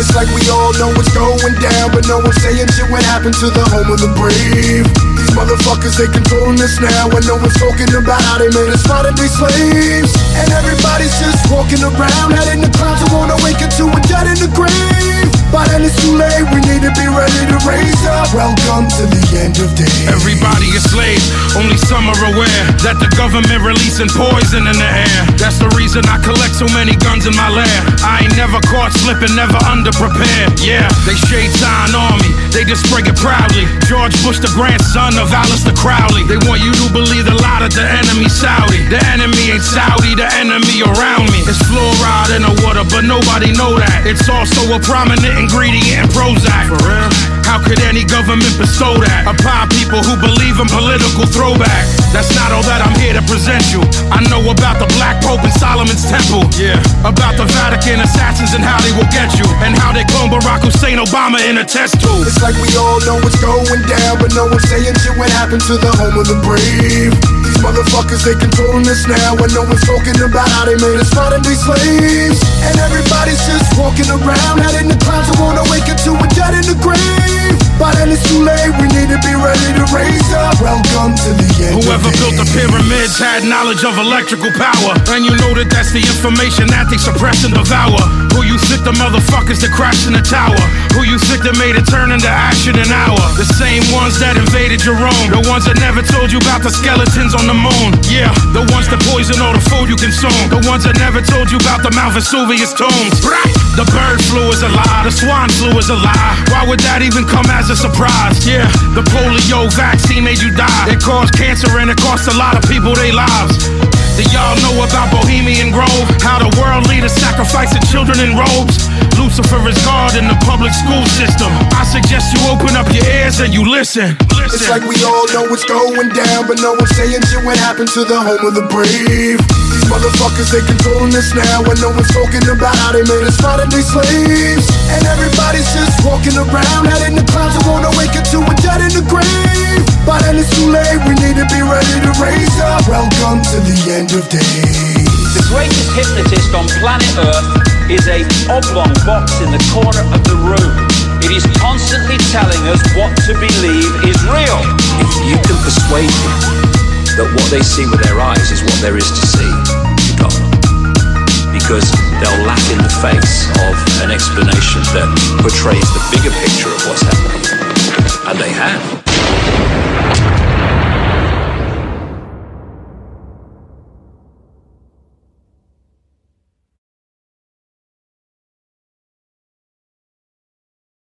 It's like we all know what's going down, but no one's saying shit what happened to the home of the brave. These motherfuckers, they controlling us now, and no one's talking about how they made us modern day slaves. And everybody's just walking around, head in the clouds, and won't awaken to a dead in the grave. By then it's too late, we need to be ready to raise up. Welcome to the end of days. Everybody a slave, only some are aware that the government releasing poison in the air. That's the reason I collect so many guns in my lair. I ain't never caught slipping, never underprepared. Yeah, they shade sign on me, they display it proudly. George Bush, the grandson of Aleister Crowley. They want you to believe the lie that the enemy's Saudi. The enemy ain't Saudi, the enemy around me. It's fluoride in the water, but nobody know that. It's also a prominent ingredient in Prozac. For real? How could any government bestow that upon people who believe in political throwback? That's not all that I'm here to present you. I know about the Black Pope and Solomon's Temple. Yeah. About the Vatican assassins and how they will get you, and how they clone Barack Hussein Obama in a test tube. It's like we all know what's going down, but no one's saying shit what happened to the home of the brave. These motherfuckers, they controlling us now, and no one's talking about how they made us modern day slaves. And everybody's just walking around, head in the clouds, and won't awaken to a dead in the grave. By then it's too late, we need to be ready to raise up. Welcome to the end. Whoever built the pyramids had knowledge of electrical power, and you know that that's the information that they suppress and devour. Who you think the motherfuckers that crashed in the tower? Who you think that made it turn into ash in an hour? The same ones that invaded your own, the ones that never told you about the skeletons on the moon. Yeah, the ones that poison all the food you consume, the ones that never told you about the Mount Vesuvius tombs. The bird flu is a lie, the swine flu is a lie. Why would that even come as a surprise? Yeah, the polio vaccine made you die. It caused cancer and it cost a lot of people their lives. Do y'all know about Bohemian Grove? How the world leaders sacrificing children in robes? Lucifer is God in the public school system. I suggest you open up your ears and you listen. It's like we all know what's going down, but no one's saying shit what happened to the home of the brave. These motherfuckers, they controlling us now, and no one's talking about how they made us modern day slaves. And everybody's just walking around, head in the clouds, and won't awaken to a dead in the grave. By then it's too late, we need to be ready to raise up. Welcome to the end of days. The greatest hypnotist on planet Earth is a oblong box in the corner of the room. It is constantly telling us what to believe is real. If you can persuade people that what they see with their eyes is what there is to see, you got them. Because they'll laugh in the face of an explanation that portrays the bigger picture of what's happening. And they have.